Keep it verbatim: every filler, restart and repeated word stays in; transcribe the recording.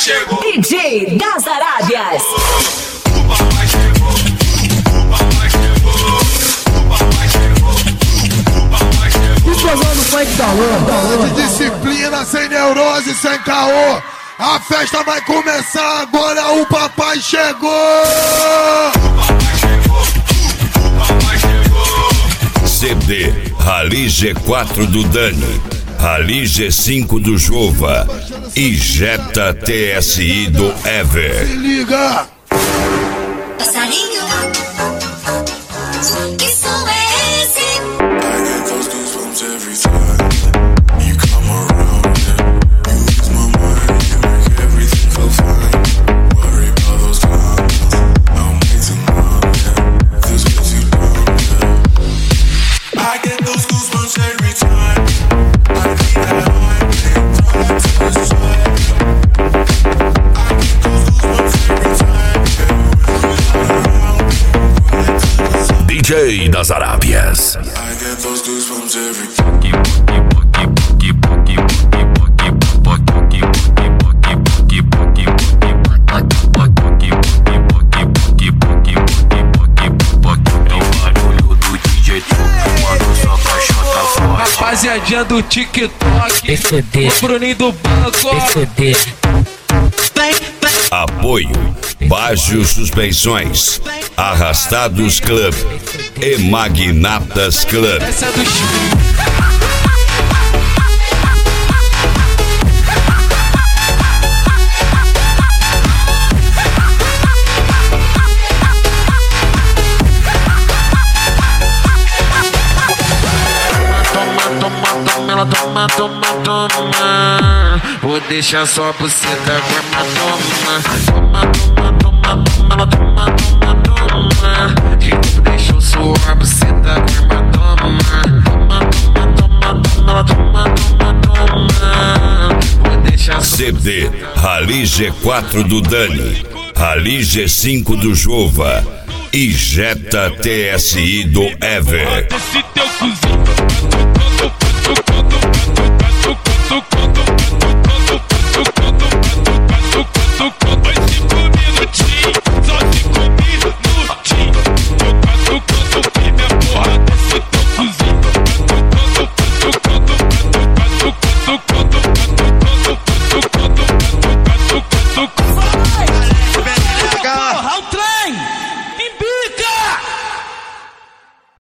chegou. D J das Arábias. O papai chegou. O papai chegou. O papai chegou. O papai chegou. Explosão funk calor. De disciplina, sem neurose, sem caô. A festa vai começar agora, o papai chegou. O papai chegou. O papai chegou. C D Rally G quatro do Dani, Rally G cinco do Jova e Jetta T S I do Ever. Se liga! Passarinho, que som é esse? I get those goosebumps every time you come around. You ease my mind, you make everything feel fine. Worry about those clowns, I'm waiting around. Yeah. This gets you down. Yeah. I get those goosebumps every time. I need that high, turn that to the side. I get those goosebumps every time. Yeah. D J das Arábias. I get those goosebumps every time. Rapaziadinha do TikTok, P C D, o Bruninho do banco. P C D. Apoio Baixo Suspensões, Arrastados Club e Magnatas Club. Essa é do Ela toma, toma, toma. Vou deixar só por você tá com toma. Toma, toma, toma, ela toma, toma, toma. De novo deixa eu suar por você tá com toma. Toma, toma, toma, toma, ela toma, toma, toma. Vou deixar só C D Rally G quatro do Dani, Rally G cinco do Jova e Jetta T S I do Ever. esse teu cozinho.